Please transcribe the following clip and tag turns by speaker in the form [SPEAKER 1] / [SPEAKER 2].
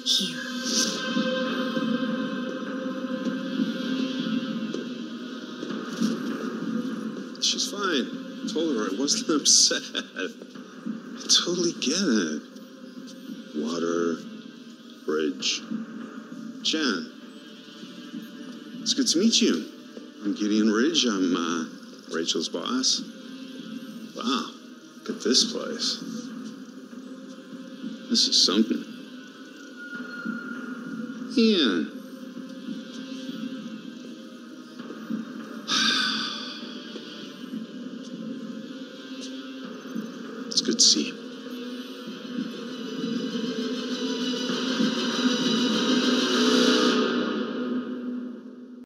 [SPEAKER 1] here.
[SPEAKER 2] She's fine. I told her I wasn't upset. I totally get it. Water, bridge. Jen, it's good to meet you. I'm Gideon Ridge. I'm Rachel's boss. Wow, look at this place. This is something. Ian. It's good to see you.